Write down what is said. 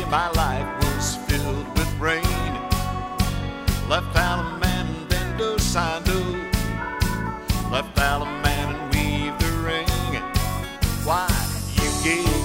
my life was filled with rain. Left out a man and then do sando. Left out a man and weave the ring. Why you gave